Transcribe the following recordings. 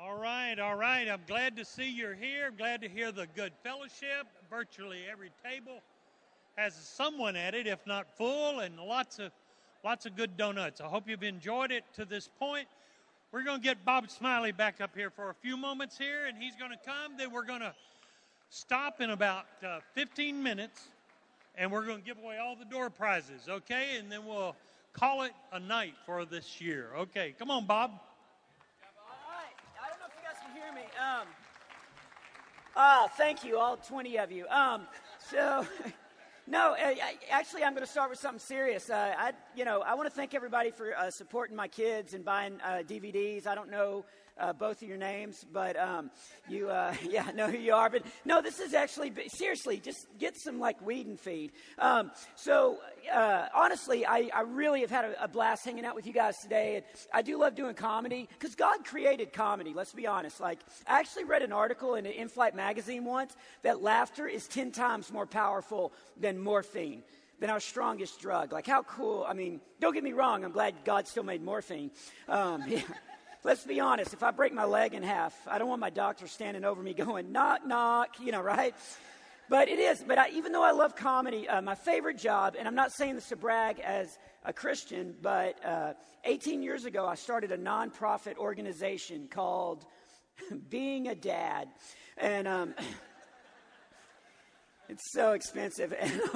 All right, all right. I'm glad to see you're here. I'm glad to hear the good fellowship. Virtually every table has someone at it, if not full, and lots of good donuts. I hope you've enjoyed it to this point. We're going to get Bob Smiley back up here for a few moments here, and he's going to come. Then we're going to stop in about 15 minutes, and we're going to give away all the door prizes, okay? And then we'll call it a night for this year. Okay, come on, Bob. Thank you, all 20 of you. Actually, I'm going to start with something serious. I want to thank everybody for supporting my kids and buying DVDs. I don't know both of your names, but you know who you are. But no, this is actually, seriously, just get some, weed and feed. Honestly, I really have had a blast hanging out with you guys today. And I do love doing comedy because God created comedy, let's be honest. I actually read an article in an In-Flight magazine once that laughter is 10 times more powerful than morphine, than our strongest drug. How cool. I mean, don't get me wrong, I'm glad God still made morphine. Yeah. Let's be honest, if I break my leg in half, I don't want my doctor standing over me going, knock, knock, right? But it is. But even though I love comedy, my favorite job, and I'm not saying this to brag as a Christian, but 18 years ago, I started a nonprofit organization called Being a Dad. And it's so expensive.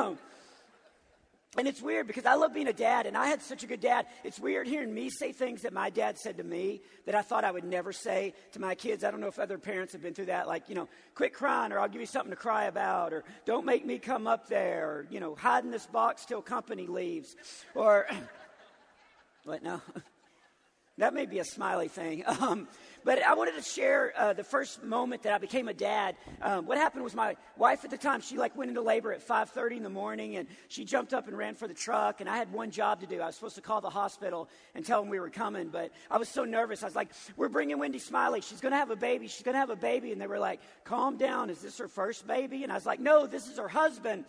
And it's weird because I love being a dad, and I had such a good dad. It's weird hearing me say things that my dad said to me that I thought I would never say to my kids. I don't know if other parents have been through that, quit crying, or I'll give you something to cry about, or don't make me come up there, or, hide in this box till company leaves, or, what, no? That may be a Smiley thing. But I wanted to share the first moment that I became a dad. What happened was my wife at the time, she went into labor at 5:30 in the morning, and she jumped up and ran for the truck, and I had one job to do. I was supposed to call the hospital and tell them we were coming, but I was so nervous. I was like, we're bringing Wendy Smiley. She's going to have a baby. She's going to have a baby. And they were like, calm down. Is this her first baby? And I was like, no, this is her husband,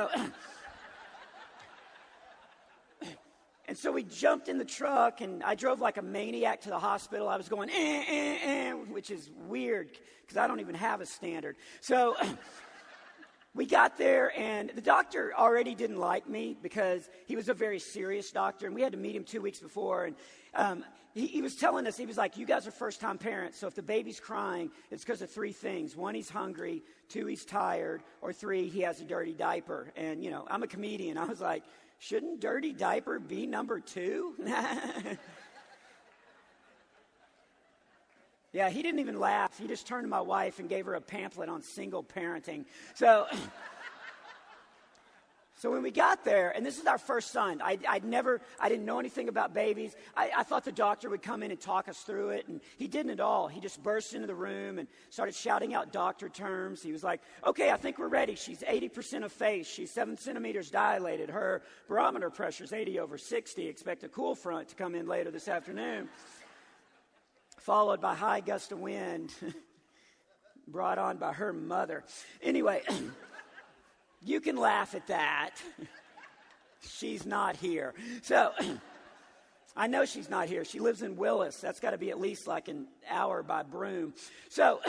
And so we jumped in the truck, and I drove like a maniac to the hospital. I was going, which is weird because I don't even have a standard. So we got there, and the doctor already didn't like me because he was a very serious doctor, and we had to meet him 2 weeks before. And he was telling us, he was like, you guys are first-time parents, so if the baby's crying, it's because of 3 things. 1, he's hungry. 2, he's tired. Or 3, he has a dirty diaper. And, I'm a comedian. I was like, shouldn't dirty diaper be number 2? Yeah, he didn't even laugh. He just turned to my wife and gave her a pamphlet on single parenting. So when we got there, and this is our first son, I didn't know anything about babies. I thought the doctor would come in and talk us through it, and he didn't at all. He just burst into the room and started shouting out doctor terms. He was like, okay, I think we're ready. She's 80% of face. She's 7 centimeters dilated. Her barometer pressure is 80/60. Expect a cool front to come in later this afternoon. Followed by high gust of wind brought on by her mother. Anyway... You can laugh at that. She's not here. So, I know she's not here. She lives in Willis. That's got to be at least an hour by Broome. So,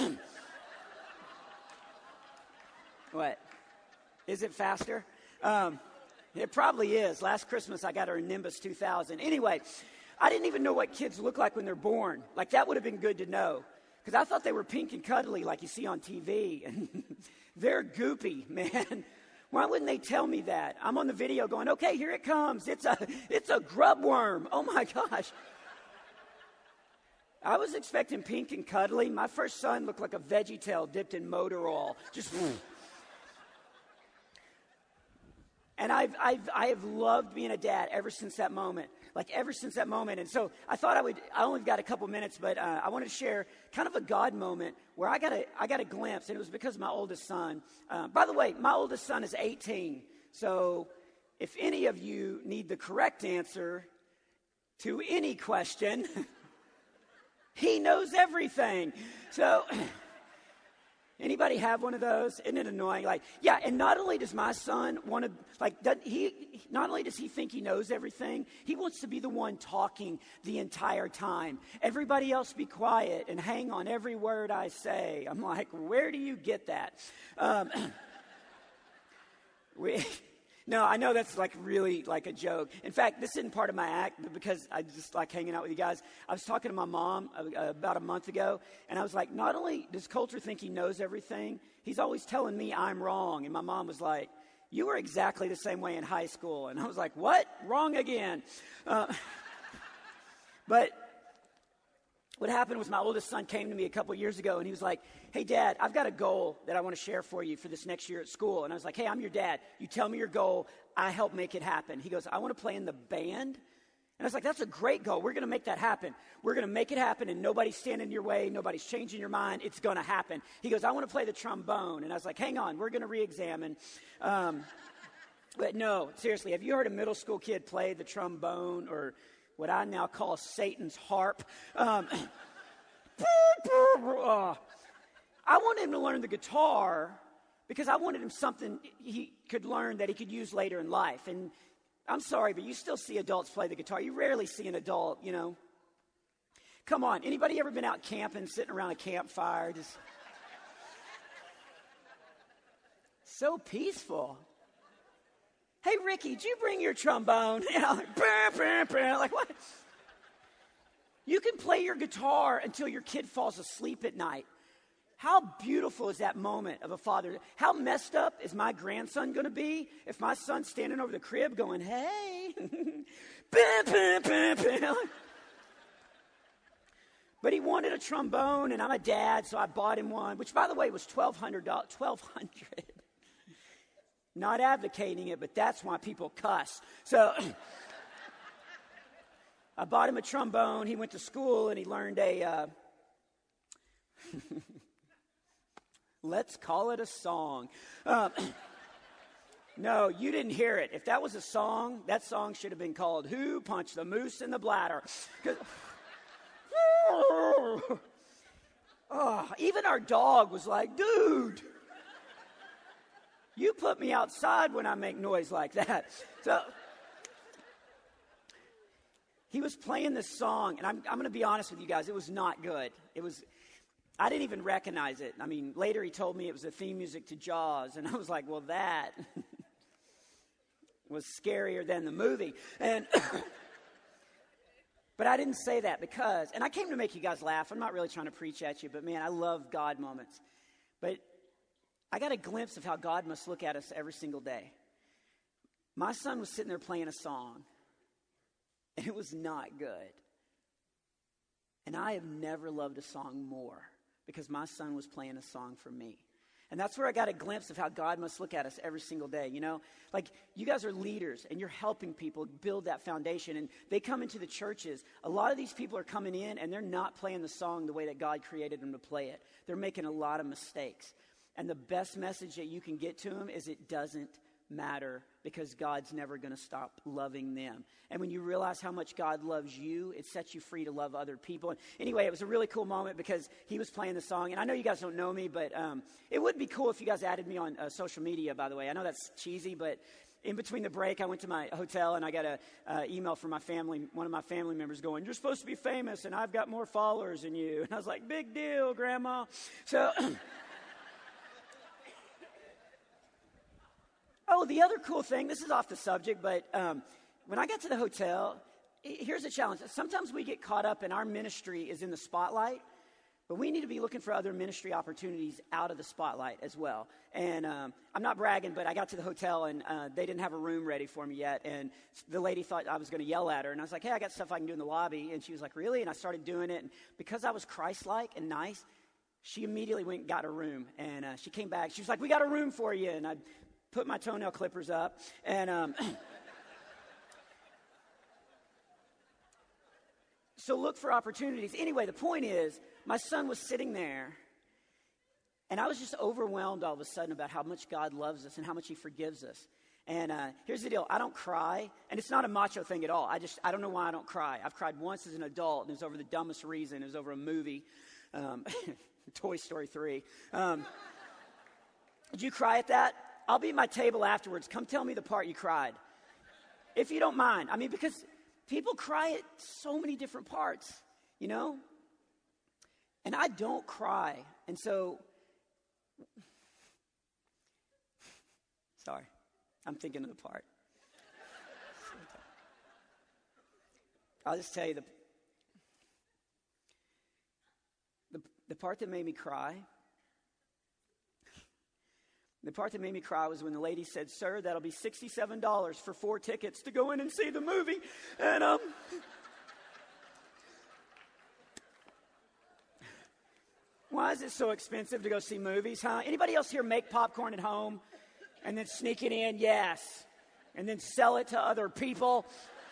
what? Is it faster? It probably is. Last Christmas, I got her a Nimbus 2000. Anyway, I didn't even know what kids look like when they're born. That would have been good to know. Because I thought they were pink and cuddly like you see on TV. And they're goopy, man. Why wouldn't they tell me that? I'm on the video going, okay, here it comes. It's a grub worm. Oh, my gosh. I was expecting pink and cuddly. My first son looked like a VeggieTale dipped in motor oil. Just... And I have loved being a dad ever since that moment. Ever since that moment. And so I thought I only got a couple minutes, but I wanted to share kind of a God moment where I got a glimpse, and it was because of my oldest son. By the way, my oldest son is 18. So if any of you need the correct answer to any question, he knows everything. So Anybody have one of those? Isn't it annoying? Like, yeah, and not only does my son want to, like, not only does he think he knows everything, he wants to be the one talking the entire time. Everybody else be quiet and hang on every word I say. I'm like, where do you get that? No, I know that's like really like a joke. In fact, this isn't part of my act, but because I just like hanging out with you guys. I was talking to my mom about a month ago, and I was like, not only does Coulter think he knows everything, he's always telling me I'm wrong. And my mom was like, you were exactly the same way in high school. And I was like, what? Wrong again. But what happened was my oldest son came to me a couple years ago, and he was like, hey, Dad, I've got a goal that I want to share for you for this next year at school. And I was like, hey, I'm your dad. You tell me your goal. I help make it happen. He goes, I want to play in the band. And I was like, that's a great goal. We're going to make that happen. We're going to make it happen, and nobody's standing in your way. Nobody's changing your mind. It's going to happen. He goes, I want to play the trombone. And I was like, hang on. We're going to re-examine. But no, seriously, have you heard a middle school kid play the trombone, or what I now call Satan's harp? I wanted him to learn the guitar because I wanted him something he could learn that he could use later in life. And I'm sorry, but you still see adults play the guitar. You rarely see an adult, you know. Come on, anybody ever been out camping, sitting around a campfire, just so peaceful? Hey, Ricky, did you bring your trombone? You know, like what? You can play your guitar until your kid falls asleep at night. How beautiful is that moment of a father? How messed up is my grandson going to be if my son's standing over the crib going, hey. But he wanted a trombone, and I'm a dad, so I bought him one, which, by the way, was $1,200. $1,200. Not advocating it, but that's why people cuss. So I bought him a trombone. He went to school, and he learned a... let's call it a song. No, you didn't hear it. If that was a song, that song should have been called Who Punched the Moose in the Bladder? Even our dog was like, dude, you put me outside when I make noise like that. So he was playing this song, and I'm going to be honest with you guys, it was not good. I didn't even recognize it. I mean, later he told me it was the theme music to Jaws, and I was like, well, that was scarier than the movie. And but I didn't say that because, and I came to make you guys laugh. I'm not really trying to preach at you, but man, I love God moments. But I got a glimpse of how God must look at us every single day. My son was sitting there playing a song, and it was not good. And I have never loved a song more, because my son was playing a song for me. And that's where I got a glimpse of how God must look at us every single day, you know? Like, you guys are leaders, and you're helping people build that foundation. And they come into the churches. A lot of these people are coming in, and they're not playing the song the way that God created them to play it. They're making a lot of mistakes. And the best message that you can get to them is it doesn't matter, because God's never going to stop loving them. And when you realize how much God loves you, it sets you free to love other people. And anyway, it was a really cool moment because he was playing the song. And I know you guys don't know me, but it would be cool if you guys added me on social media, by the way. I know that's cheesy, but in between the break, I went to my hotel and I got an email from my family, one of my family members going, you're supposed to be famous and I've got more followers than you. And I was like, big deal, Grandma. So... Oh, the other cool thing, this is off the subject, but when I got to the hotel, here's a challenge. Sometimes we get caught up in our ministry is in the spotlight, but we need to be looking for other ministry opportunities out of the spotlight as well. And I'm not bragging, but I got to the hotel and they didn't have a room ready for me yet. And the lady thought I was going to yell at her. And I was like, hey, I got stuff I can do in the lobby. And she was like, really? And I started doing it. And because I was Christ-like and nice, she immediately went and got a room. And she came back. She was like, we got a room for you. And I put my toenail clippers up, and so look for opportunities. Anyway, the point is, my son was sitting there, and I was just overwhelmed all of a sudden about how much God loves us and how much he forgives us. And here's the deal. I don't cry, and it's not a macho thing at all. I don't know why I don't cry. I've cried once as an adult, and it was over the dumbest reason. It was over a movie. Toy Story 3. Did you cry at that? I'll be at my table afterwards. Come tell me the part you cried. If you don't mind. I mean, because people cry at so many different parts, you know? And I don't cry. And so, sorry, I'm thinking of the part. I'll just tell you the part that made me cry. The part that made me cry was when the lady said, "Sir, that'll be $67 for 4 tickets to go in and see the movie." And why is it so expensive to go see movies, huh? Anybody else here make popcorn at home and then sneak it in? Yes. And then sell it to other people?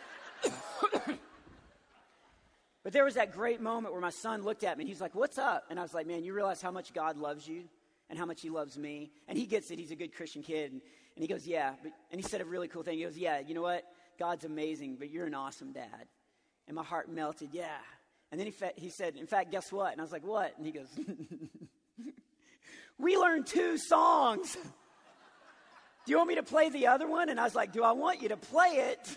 But there was that great moment where my son looked at me and he's like, "What's up?" And I was like, "Man, you realize how much God loves you and how much he loves me?" And he gets it. He's a good Christian kid. And he goes, "Yeah." And he said a really cool thing. He goes, "Yeah, you know what? God's amazing, but you're an awesome dad." And my heart melted. Yeah. And then he said, "In fact, guess what?" And I was like, "What?" And he goes, "We learned 2 songs. Do you want me to play the other one?" And I was like, "Do I want you to play it?"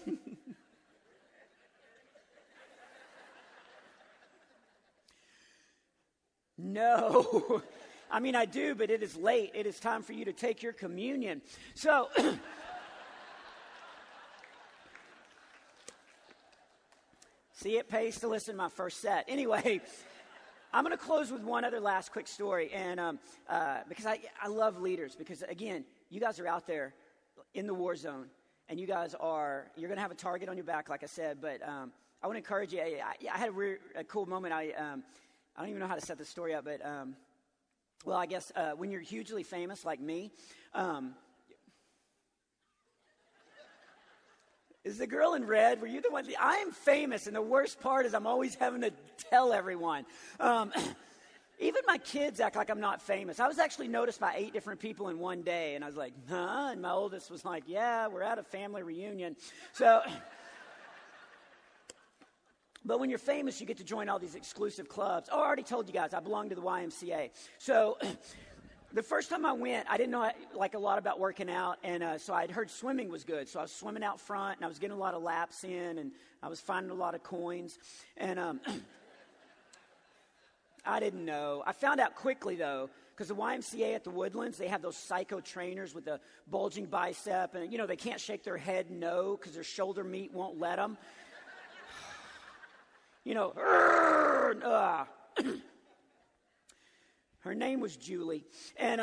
No. I mean, I do, but it is late. It is time for you to take your communion. So, see, it pays to listen to my first set. Anyway, I'm going to close with one other last quick story. And because I love leaders, because, again, you guys are out there in the war zone, and you're going to have a target on your back, like I said. But I want to encourage you. I had a cool moment. I don't even know how to set this story up, but, well, I guess when you're hugely famous like me, is the girl in red, were you the one? I am famous, and the worst part is I'm always having to tell everyone. Even my kids act like I'm not famous. I was actually noticed by 8 different people in one day, and I was like, "Huh?" And my oldest was like, "Yeah, we're at a family reunion." So... But when you're famous, you get to join all these exclusive clubs. Oh, I already told you guys, I belong to the YMCA. So the first time I went, I didn't know a lot about working out. And so I'd heard swimming was good. So I was swimming out front, and I was getting a lot of laps in, and I was finding a lot of coins. And I didn't know. I found out quickly, though, because the YMCA at the Woodlands, they have those psycho trainers with the bulging bicep. And, they can't shake their head no because their shoulder meat won't let them. Her name was Julie, and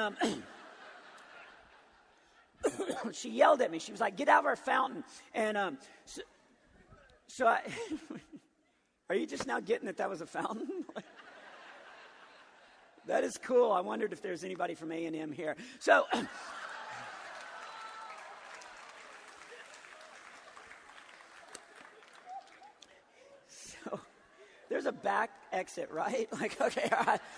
she yelled at me. She was like, "Get out of our fountain!" And so I, are you just now getting that was a fountain? That is cool. I wondered if there's anybody from A&M here. So. There's a back exit, right? Okay, all right.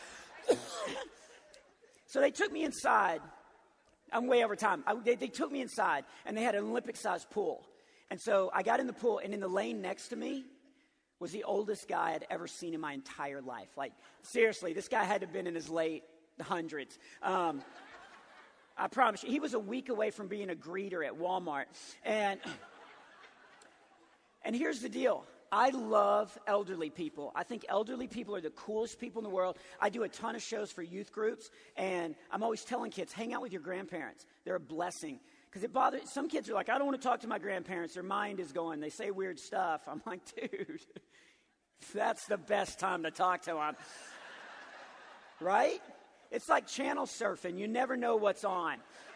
So they took me inside. I'm way over time. They took me inside, and they had an Olympic-sized pool. And so I got in the pool, and in the lane next to me was the oldest guy I'd ever seen in my entire life. Seriously, this guy had to have been in his late hundreds. I promise you. He was a week away from being a greeter at Walmart. And here's the deal. I love elderly people. I think elderly people are the coolest people in the world. I do a ton of shows for youth groups, and I'm always telling kids, hang out with your grandparents. They're a blessing. Because it bothers, some kids are like, "I don't want to talk to my grandparents. Their mind is going. They say weird stuff." I'm like, dude, that's the best time to talk to them. Right? It's like channel surfing. You never know what's on.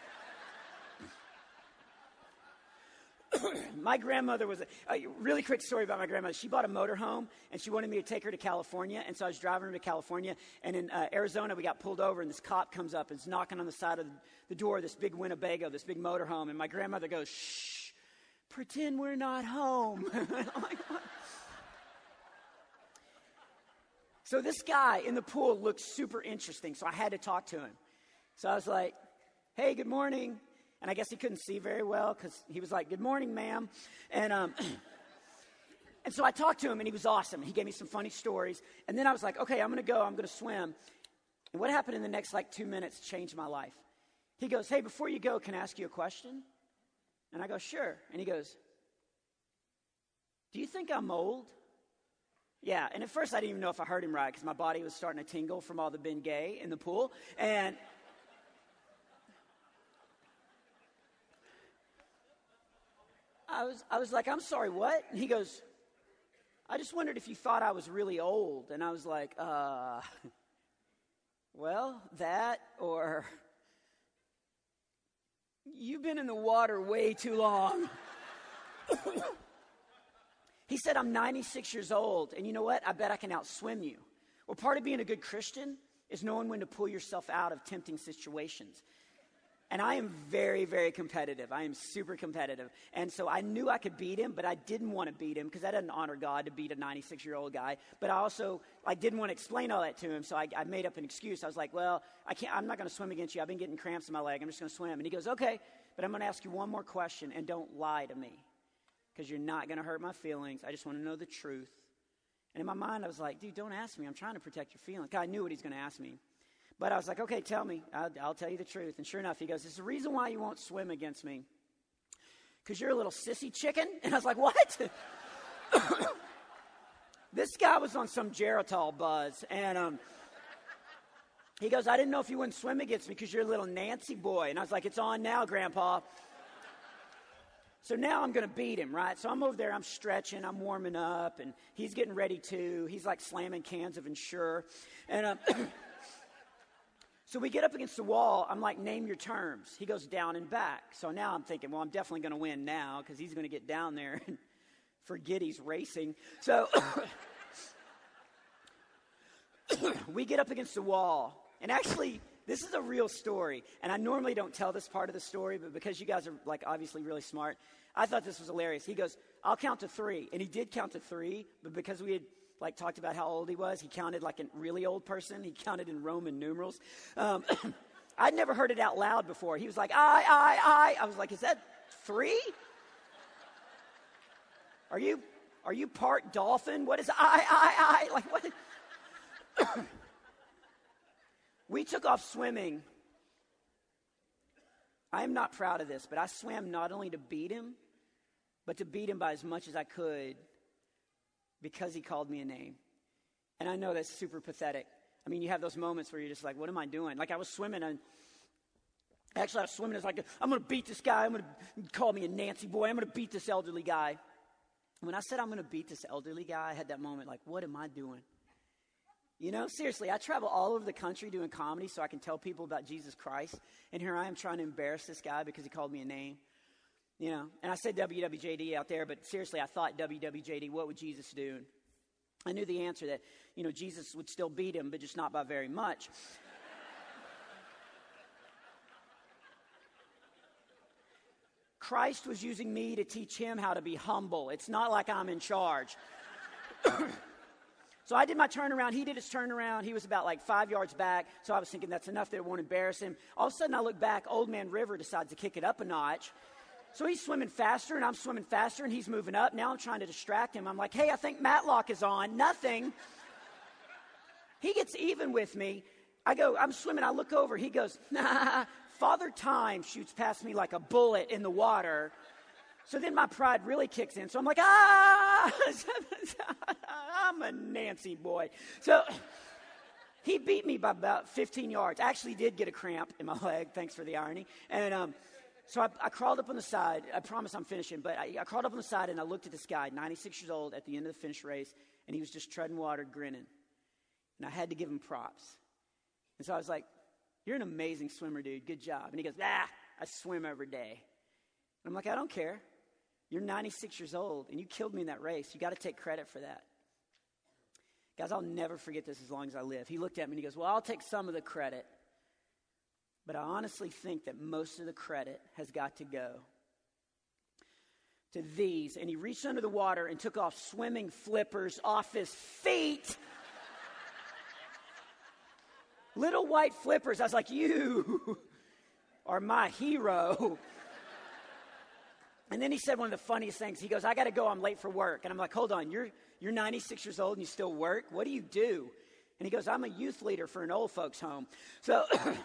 My grandmother was a really quick story about my grandmother. She bought a motorhome, and she wanted me to take her to California. And so I was driving her to California. And in Arizona, we got pulled over, and this cop comes up and is knocking on the side of the door of this big Winnebago, this big motorhome. And my grandmother goes, "Shh, pretend we're not home." So this guy in the pool looked super interesting, so I had to talk to him. So I was like, "Hey, good morning." And I guess he couldn't see very well because he was like, "Good morning, ma'am." And And so I talked to him, and he was awesome. He gave me some funny stories. And then I was like, okay, I'm going to go. I'm going to swim. And what happened in the next, 2 minutes changed my life. He goes, hey, before you go, can I ask you a question? And I go, sure. And he goes, do you think I'm old? Yeah. And at first, I didn't even know if I heard him right because my body was starting to tingle from all the Bengay in the pool. And I was like, I'm sorry, what? And he goes, I just wondered if you thought I was really old. And I was like, well, that or you've been in the water way too long. He said, I'm 96 years old, and you know what? I bet I can outswim you. Well, part of being a good Christian is knowing when to pull yourself out of tempting situations. And I am very, very competitive. I am super competitive. And so I knew I could beat him, but I didn't want to beat him because that doesn't honor God to beat a 96-year-old guy. But I also didn't want to explain all that to him, so I made up an excuse. I was like, well, I'm not going to swim against you. I've been getting cramps in my leg. I'm just going to swim. And he goes, okay, but I'm going to ask you one more question, and don't lie to me because you're not going to hurt my feelings. I just want to know the truth. And in my mind, I was like, dude, don't ask me. I'm trying to protect your feelings. I knew what he's going to ask me. But I was like, okay, tell me. I'll tell you the truth. And sure enough, he goes, there's a reason why you won't swim against me. Because you're a little sissy chicken? And I was like, what? This guy was on some Geritol buzz. And he goes, I didn't know if you wouldn't swim against me because you're a little Nancy boy. And I was like, it's on now, Grandpa. So now I'm going to beat him, right? So I'm over there, I'm stretching, I'm warming up, and he's getting ready too. He's like slamming cans of Ensure. And so we get up against the wall. I'm like, name your terms. He goes down and back. So now I'm thinking, well, I'm definitely going to win now because he's going to get down there and forget he's racing. So we get up against the wall. And actually, this is a real story. And I normally don't tell this part of the story, but because you guys are obviously really smart, I thought this was hilarious. He goes, I'll count to 3. And he did count to 3, but because we had talked about how old he was, he counted like a really old person. He counted in Roman numerals. I'd never heard it out loud before. He was like, I. I was like, is that 3? Are you part dolphin? What is I? Like, what? We took off swimming. I am not proud of this, but I swam not only to beat him, but to beat him by as much as I could because he called me a name. And I know that's super pathetic. I mean, you have those moments where you're just like, what am I doing? Like I was swimming and actually I was swimming. It's like, I'm going to beat this guy. I'm going to call me a Nancy boy. I'm going to beat this elderly guy. When I said I'm going to beat this elderly guy, I had that moment like, what am I doing? You know, seriously, I travel all over the country doing comedy so I can tell people about Jesus Christ. And here I am trying to embarrass this guy because he called me a name. You know, and I said WWJD out there, but seriously, I thought WWJD, what would Jesus do? I knew the answer that, Jesus would still beat him, but just not by very much. Christ was using me to teach him how to be humble. It's not like I'm in charge. So I did my turnaround. He did his turnaround. He was about 5 yards back. So I was thinking that's enough that it won't embarrass him. All of a sudden I look back. Old Man River decides to kick it up a notch. So he's swimming faster and I'm swimming faster and he's moving up. Now I'm trying to distract him. I'm like, hey, I think Matlock is on. Nothing. He gets even with me. I'm swimming. I look over. He goes, nah. Father Time shoots past me like a bullet in the water. So then my pride really kicks in. So I'm like, I'm a Nancy boy. So he beat me by about 15 yards. Actually did get a cramp in my leg. Thanks for the irony. And so I crawled up on the side. I promise I'm finishing. But I crawled up on the side and I looked at this guy, 96 years old, at the end of the finish race. And he was just treading water, grinning. And I had to give him props. And so I was like, you're an amazing swimmer, dude. Good job. And he goes, I swim every day. And I'm like, I don't care. You're 96 years old, and you killed me in that race. You got to take credit for that. Guys, I'll never forget this as long as I live. He looked at me and he goes, well, I'll take some of the credit. But I honestly think that most of the credit has got to go to these. And he reached under the water and took off swimming flippers off his feet. Little white flippers. I was like, you are my hero. And then he said one of the funniest things. He goes, I got to go. I'm late for work. And I'm like, hold on. You're 96 years old and you still work? What do you do? And he goes, I'm a youth leader for an old folks home. So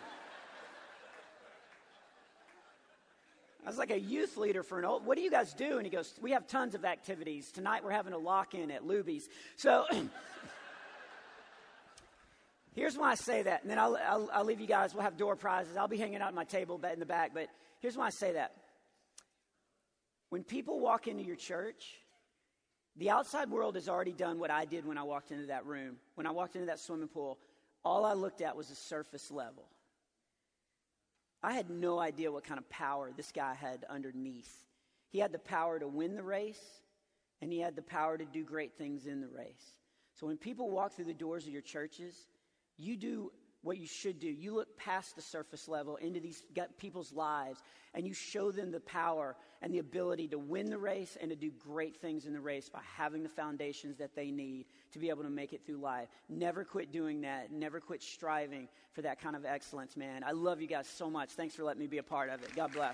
I was like, a youth leader for an old, what do you guys do? And he goes, we have tons of activities. Tonight we're having a lock-in at Luby's. So here's why I say that. And then I'll leave you guys. We'll have door prizes. I'll be hanging out at my table in the back. But here's why I say that. When people walk into your church, the outside world has already done what I did when I walked into that room. When I walked into that swimming pool, all I looked at was the surface level. I had no idea what kind of power this guy had underneath. He had the power to win the race, and he had the power to do great things in the race. So when people walk through the doors of your churches, you do what you should do. You look past the surface level into these people's lives, and you show them the power and the ability to win the race and to do great things in the race by having the foundations that they need to be able to make it through life. Never quit doing that. Never quit striving for that kind of excellence, man. I love you guys so much. Thanks for letting me be a part of it. God bless.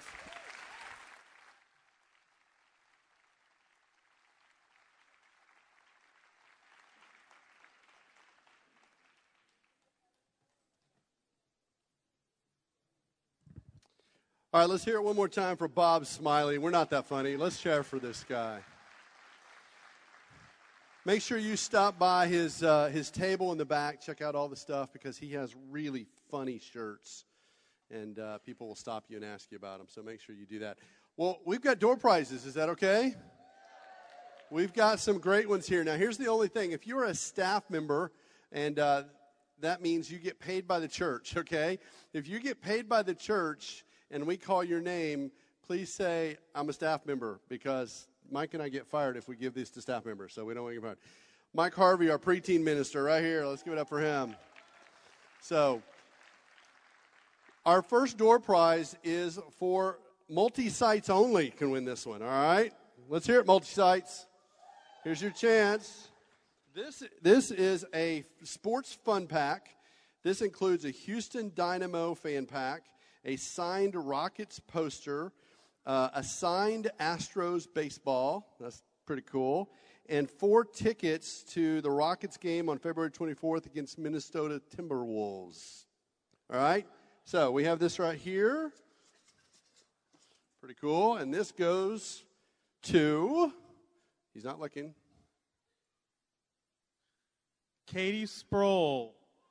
All right, let's hear it one more time for Bob Smiley. We're not that funny. Let's cheer for this guy. Make sure you stop by his table in the back. Check out all the stuff because he has really funny shirts. And people will stop you and ask you about them. So make sure you do that. Well, we've got door prizes. Is that okay? We've got some great ones here. Now, here's the only thing. If you're a staff member, and that means you get paid by the church, okay? If you get paid by the church and we call your name, please say, I'm a staff member, because Mike and I get fired if we give these to staff members, so we don't want to get fired. Mike Harvey, our preteen minister, right here. Let's give it up for him. So, our first door prize is for multi-sites only can win this one, all right? Let's hear it, multi-sites. Here's your chance. This is a sports fun pack. This includes a Houston Dynamo fan pack, a signed Rockets poster, a signed Astros baseball. That's pretty cool. And 4 tickets to the Rockets game on February 24th against Minnesota Timberwolves. All right? So we have this right here. Pretty cool. And this goes to, he's not looking, Katie Sproul.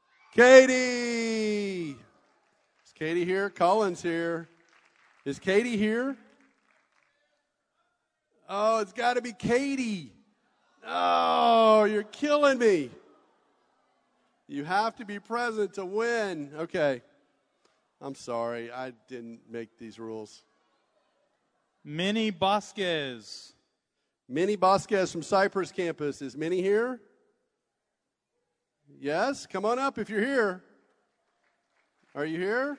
Katie! Is Katie here? Colin's here. Is Katie here? Oh, it's got to be Katie. Oh, you're killing me. You have to be present to win. Okay. I'm sorry. I didn't make these rules. Minnie Bosquez. Minnie Bosquez from Cypress Campus. Is Minnie here? Yes? Come on up if you're here. Are you here?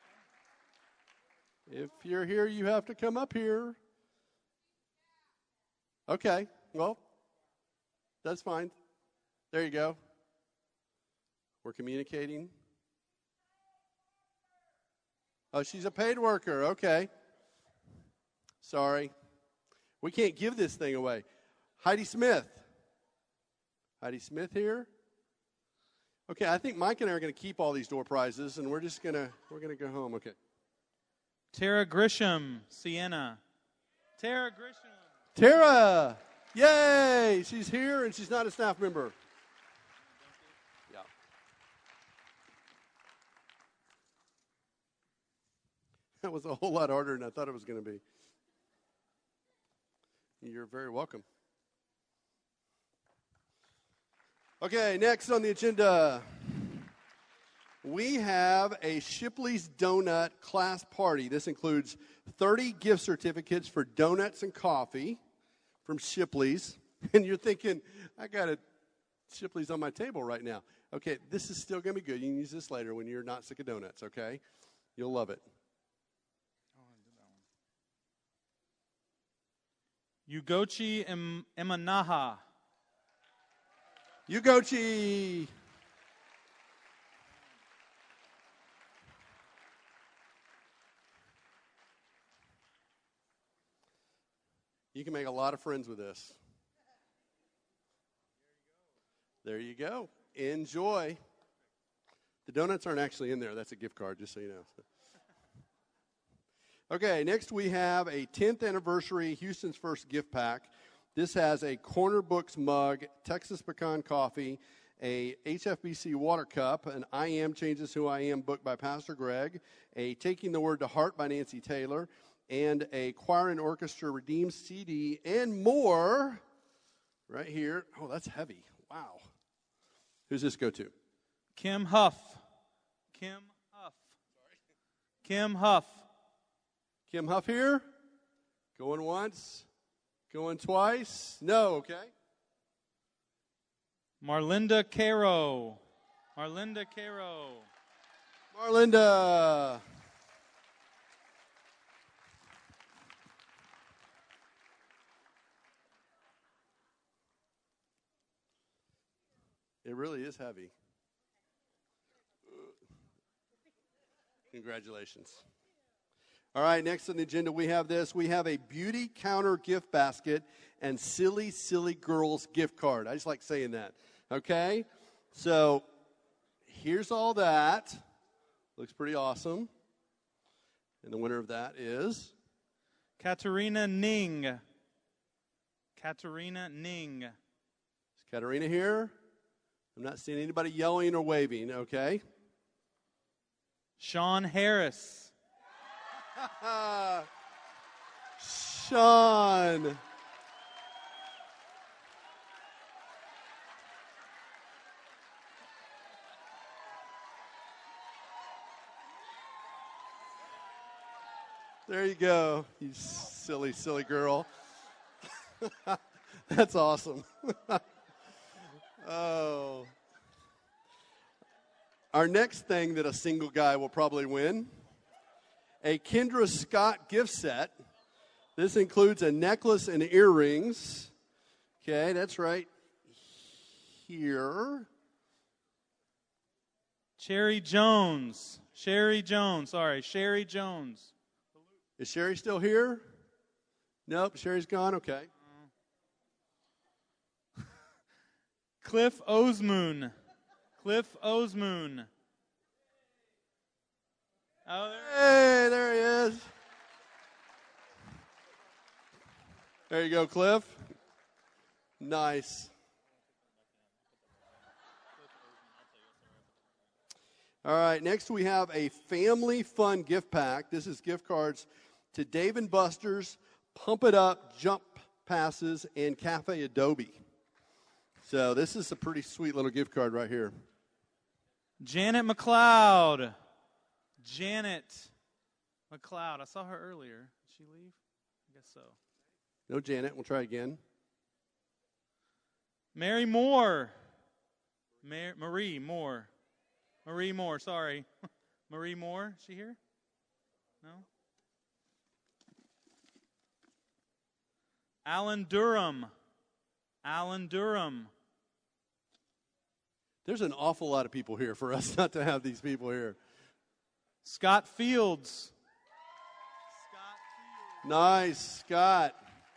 If you're here, you have to come up here. Okay. Well, that's fine. There you go. We're communicating. Oh, she's a paid worker. Okay. Sorry. We can't give this thing away. Heidi Smith. Heidi Smith here? Okay, I think Mike and I are going to keep all these door prizes, and we're going to go home. Okay. Tara Grisham, Sienna. Tara Grisham. Tara! Yay! She's here, and she's not a staff member. Yeah. That was a whole lot harder than I thought it was going to be. You're very welcome. Okay, next on the agenda, we have a Shipley's Donut class party. This includes 30 gift certificates for donuts and coffee from Shipley's. And you're thinking, I got a Shipley's on my table right now. Okay, this is still going to be good. You can use this later when you're not sick of donuts, okay? You'll love it. Ugochi Emanaha. Ugochi. You can make a lot of friends with this. There you go. Enjoy. The donuts aren't actually in there. That's a gift card, just so you know. Okay, next we have a 10th anniversary Houston's First gift pack. This has a Corner Books mug, Texas pecan coffee, a HFBC water cup, an I Am Changes Who I Am book by Pastor Greg, a Taking the Word to Heart by Nancy Taylor, and a Choir and Orchestra Redeemed CD, and more right here. Oh, that's heavy. Wow. Who's this go to? Kim Huff. Kim Huff. Kim Huff. Kim Huff here? Going once? Going twice? No, okay. Marlinda Caro. Marlinda Caro. Marlinda. It really is heavy. Congratulations. All right, next on the agenda we have this. We have a beauty counter gift basket and Silly Silly Girls gift card. I just like saying that. Okay? So here's all that. Looks pretty awesome. And the winner of that is? Katerina Ning. Katerina Ning. Is Katerina here? I'm not seeing anybody yelling or waving, okay? Sean Harris. Sean. There you go, you silly, silly girl. That's awesome. Oh. Our next thing that a single guy will probably win, a Kendra Scott gift set. This includes a necklace and earrings. Okay, that's right here. Sherry Jones. Sherry Jones. Sorry, Sherry Jones. Is Sherry still here? Nope, Sherry's gone. Okay. Cliff Osmoon. Cliff Osmoon. Oh, hey, there he is. There you go, Cliff. Nice. All right, next we have a family fun gift pack. This is gift cards to Dave & Buster's, Pump It Up, Jump Passes, and Cafe Adobe. So this is a pretty sweet little gift card right here. Janet McLeod. Janet McLeod. I saw her earlier. Did she leave? I guess so. No, Janet. We'll try again. Mary Moore. Marie Moore. Marie Moore, sorry. Marie Moore. Is she here? No? Alan Durham. Alan Durham. There's an awful lot of people here for us not to have these people here. Scott Fields. Nice, Scott.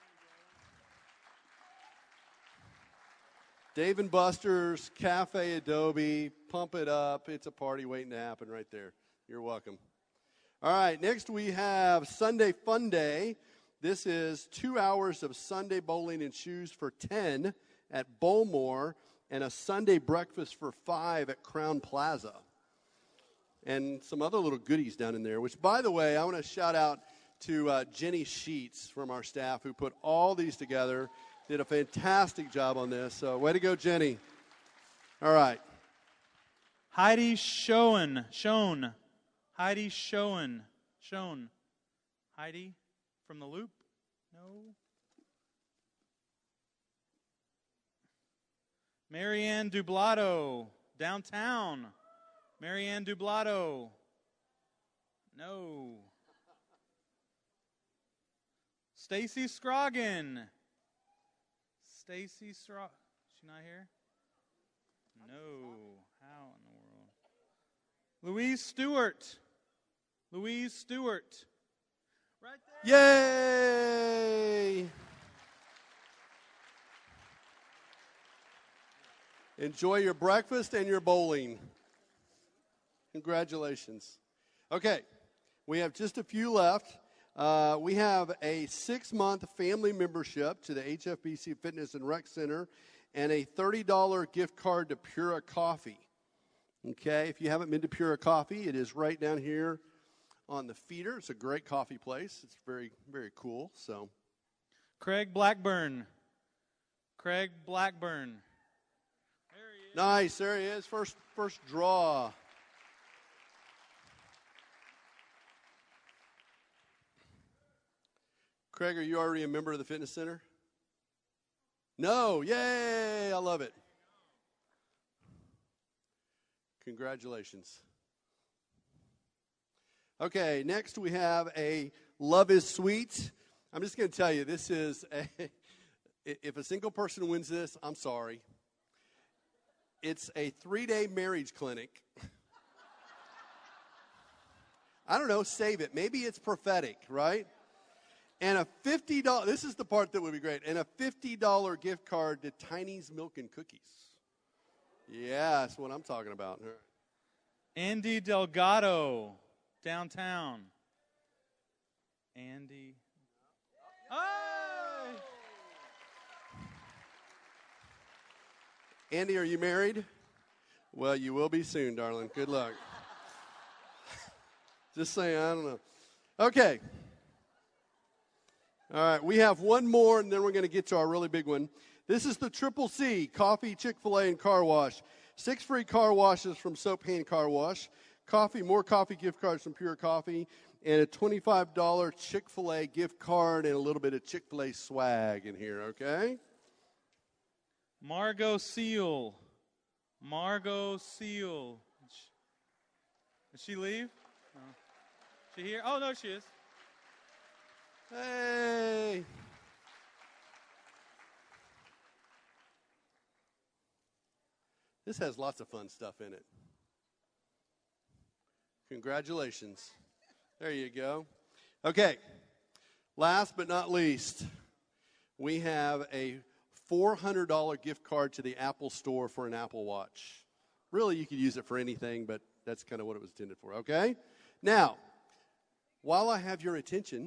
Dave & Buster's, Cafe Adobe, Pump It Up. It's a party waiting to happen right there. You're welcome. All right, next we have Sunday Fun Day. This is 2 hours of Sunday bowling and shoes for 10 at Bowlmore and a Sunday breakfast for 5 at Crown Plaza. And some other little goodies down in there, which, by the way, I want to shout out to Jenny Sheets from our staff who put all these together, did a fantastic job on this. So way to go, Jenny. All right. Heidi Schoen. Heidi Schoen. Heidi from the Loop? No. Marianne Dublato, downtown. Marianne Dublato. No. Stacy Scroggin. Stacy Scroggin. She not here? No. How in the world? Louise Stewart. Louise Stewart. Right there. Yay! Enjoy your breakfast and your bowling. Congratulations. Okay, we have just a few left. We have a 6-month family membership to the HFBC Fitness and Rec Center and a $30 gift card to Pura Coffee. Okay, if you haven't been to Pura Coffee, it is right down here on the feeder. It's a great coffee place. It's very, very cool. So, Craig Blackburn. Craig Blackburn. There he is. Nice, there he is. First draw. Craig, are you already a member of the fitness center? No, yay, I love it. Congratulations. Okay, next we have a Love is Sweet. I'm just going to tell you, this is if a single person wins this, I'm sorry. It's a 3-day marriage clinic. I don't know, save it. Maybe it's prophetic, right? And a $50, this is the part that would be great, and a $50 gift card to Tiny's Milk and Cookies. Yeah, that's what I'm talking about. Andy Delgado, downtown. Andy. Hey! Andy, are you married? Well, you will be soon, darling. Good luck. Just saying, I don't know. Okay. All right, we have one more, and then we're going to get to our really big one. This is the Triple C, Coffee, Chick-fil-A, and Car Wash. 6 free car washes from Soap Hand Car Wash. More coffee gift cards from Pure Coffee. And a $25 Chick-fil-A gift card and a little bit of Chick-fil-A swag in here, okay? Margot Seal. Margot Seal. Did she leave? No. She here? Oh, no, she is. Hey. This has lots of fun stuff in it. Congratulations. There you go. Okay. Last but not least, we have a $400 gift card to the Apple Store for an Apple Watch. Really, you could use it for anything, but that's kind of what it was intended for, okay? Now, while I have your attention,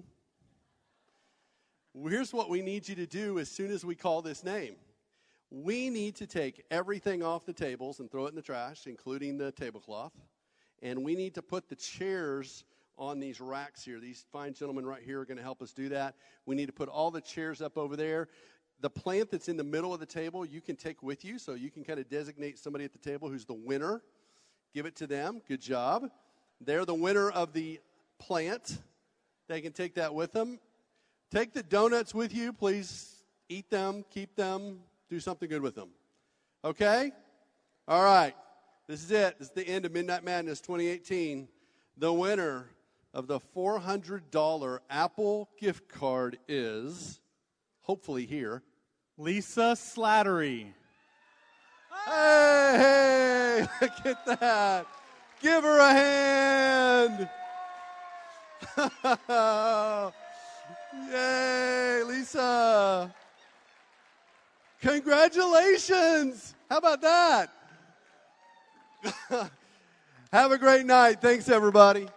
here's what we need you to do as soon as we call this name. We need to take everything off the tables and throw it in the trash, including the tablecloth. And we need to put the chairs on these racks here. These fine gentlemen right here are going to help us do that. We need to put all the chairs up over there. The plant that's in the middle of the table, you can take with you, so you can kind of designate somebody at the table who's the winner. Give it to them. Good job. They're the winner of the plant. They can take that with them. Take the donuts with you. Please eat them, keep them, do something good with them. Okay? All right. This is it. This is the end of Midnight Madness 2018. The winner of the $400 Apple gift card is, hopefully here, Lisa Slattery. Hey, look at that. Give her a hand. Yay, Lisa. Congratulations. How about that? Have a great night. Thanks, everybody.